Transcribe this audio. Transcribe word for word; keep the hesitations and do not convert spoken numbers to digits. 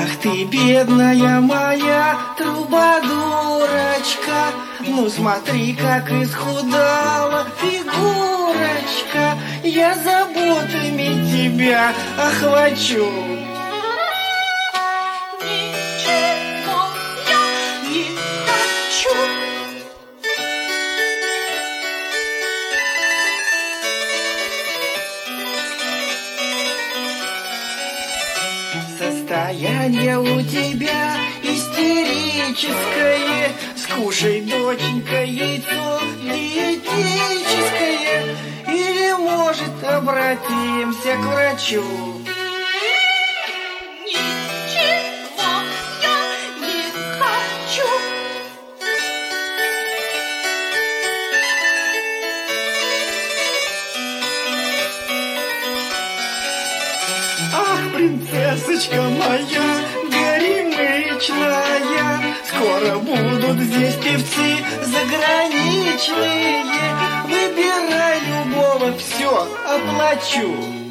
Ах ты, бедная моя трубадурочка, ну смотри, как исхудала фигурочка, я заботами тебя охвачу. Ничего я не хочу. Состояние у тебя истерическое, скушай, доченька, яйцо диетическое, или, может, обратимся к врачу. Ничего я не хочу. Ах, принцессочка моя горемычная, скоро будут здесь певцы заграничные. Выбирай любого, все оплачу.